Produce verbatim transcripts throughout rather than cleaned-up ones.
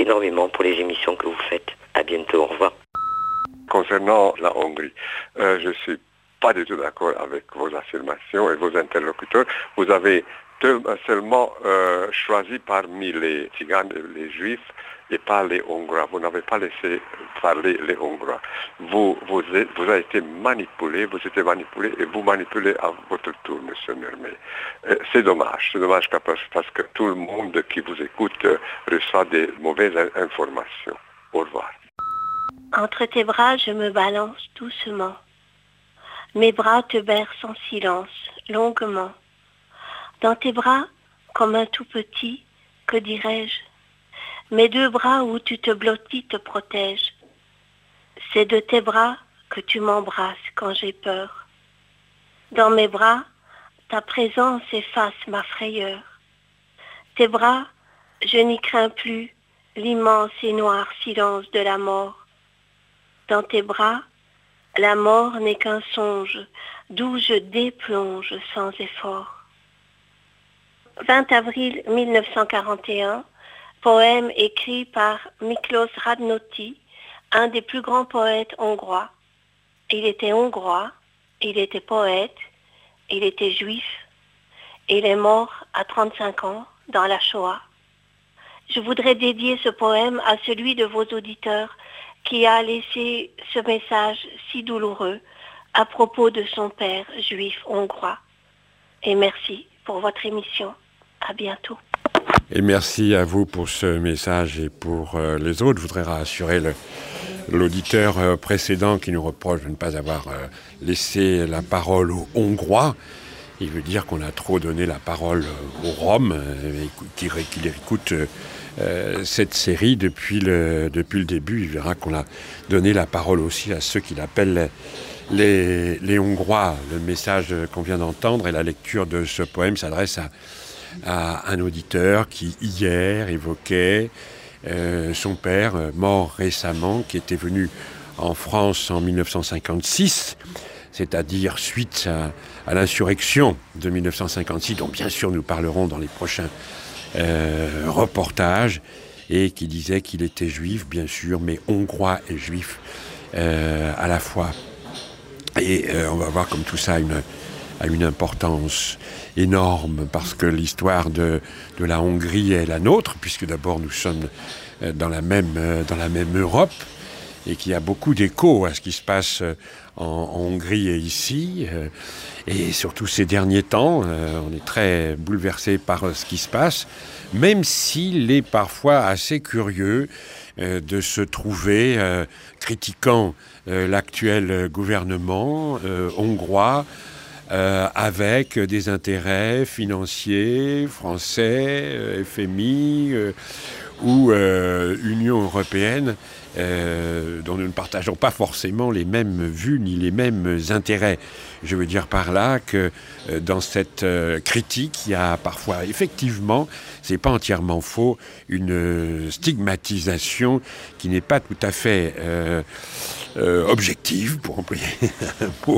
énormément pour les émissions que vous faites. À bientôt, au revoir. Concernant la Hongrie, euh, je ne suis pas du tout d'accord avec vos affirmations et vos interlocuteurs. Vous avez seulement euh, choisi parmi les Tziganes et les Juifs et pas les Hongrois. Vous n'avez pas laissé parler les Hongrois. Vous, vous, êtes, vous avez été manipulé, vous êtes manipulé et vous manipulez à votre tour, M. Nurmi. Euh, c'est dommage, c'est dommage parce que tout le monde qui vous écoute euh, reçoit des mauvaises informations. Au revoir. Entre tes bras, je me balance doucement. Mes bras te bercent en silence, longuement. Dans tes bras, comme un tout petit, que dirais-je? Mes deux bras où tu te blottis te protègent. C'est de tes bras que tu m'embrasses quand j'ai peur. Dans mes bras, ta présence efface ma frayeur. Tes bras, je n'y crains plus l'immense et noir silence de la mort. Dans tes bras, la mort n'est qu'un songe d'où je déplonge sans effort. vingt avril mille neuf cent quarante et un, poème écrit par Miklos Radnóti, un des plus grands poètes hongrois. Il était hongrois, il était poète, il était juif, et il est mort à trente-cinq ans dans la Shoah. Je voudrais dédier ce poème à celui de vos auditeurs qui a laissé ce message si douloureux à propos de son père juif hongrois. Et merci pour votre émission. À bientôt. Et merci à vous pour ce message et pour euh, les autres. Je voudrais rassurer le, l'auditeur euh, précédent qui nous reproche de ne pas avoir euh, laissé la parole aux Hongrois. Il veut dire qu'on a trop donné la parole aux Roms, euh, qu'il, qu'il écoute euh, cette série depuis le, depuis le début. Il verra qu'on a donné la parole aussi à ceux qu'il appelle les, les Hongrois. Le message qu'on vient d'entendre et la lecture de ce poème s'adresse à à un auditeur qui, hier, évoquait euh, son père, euh, mort récemment, qui était venu en France en dix-neuf cent cinquante-six, c'est-à-dire suite à, à l'insurrection de dix-neuf cent cinquante-six, dont bien sûr nous parlerons dans les prochains euh, reportages, et qui disait qu'il était juif, bien sûr, mais hongrois et juif euh, à la fois. Et euh, on va voir comme tout ça a une, a une importance énorme, parce que l'histoire de, de la Hongrie est la nôtre, puisque d'abord nous sommes dans la même, dans la même Europe, et qu'il y a beaucoup d'échos à ce qui se passe en, en Hongrie et ici. Et surtout ces derniers temps, on est très bouleversé par ce qui se passe, même s'il est parfois assez curieux de se trouver critiquant l'actuel gouvernement hongrois, Euh, avec des intérêts financiers, français, euh, F M I euh, ou euh, Union européenne, euh, dont nous ne partageons pas forcément les mêmes vues ni les mêmes intérêts. Je veux dire par là que euh, dans cette euh, critique, il y a parfois, effectivement, c'est pas entièrement faux, une stigmatisation qui n'est pas tout à fait euh, euh, objective, pour employer un mot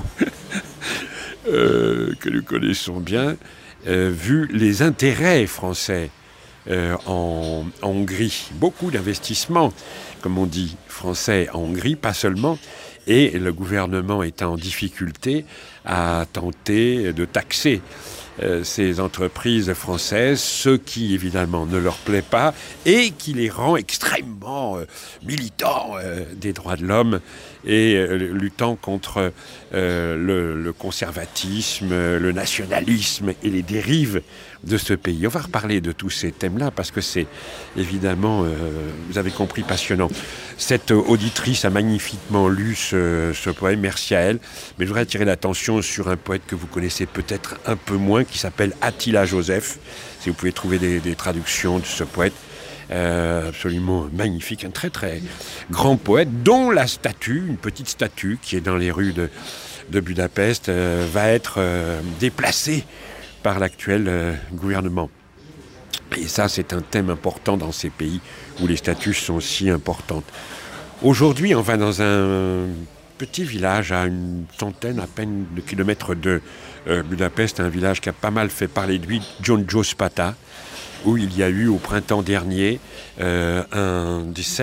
Euh, que nous connaissons bien, euh, vu les intérêts français euh, en, en Hongrie. Beaucoup d'investissements, comme on dit, français en Hongrie, pas seulement, et le gouvernement est en difficulté à tenter de taxer euh, ces entreprises françaises, ce qui évidemment ne leur plaît pas et qui les rend extrêmement euh, militants euh, des droits de l'homme et euh, luttant contre euh, le, le conservatisme, le nationalisme et les dérives de ce pays. On va reparler de tous ces thèmes-là parce que c'est évidemment, euh, vous avez compris, passionnant. Cette auditrice a magnifiquement lu ce, ce poème, merci à elle, mais je voudrais attirer l'attention sur un poète que vous connaissez peut-être un peu moins, qui s'appelle Attila Joseph. Si vous pouvez trouver des, des traductions de ce poète, Euh, absolument magnifique, un très très grand poète, dont la statue, une petite statue qui est dans les rues de, de Budapest, euh, va être euh, déplacée par l'actuel euh, gouvernement. Et ça, c'est un thème important dans ces pays où les statues sont si importantes. Aujourd'hui, on va dans un petit village à une centaine à peine de kilomètres de euh, Budapest, un village qui a pas mal fait parler de lui, Gyöngyöspata, où il y a eu au printemps dernier euh, un soixante-dix-sept.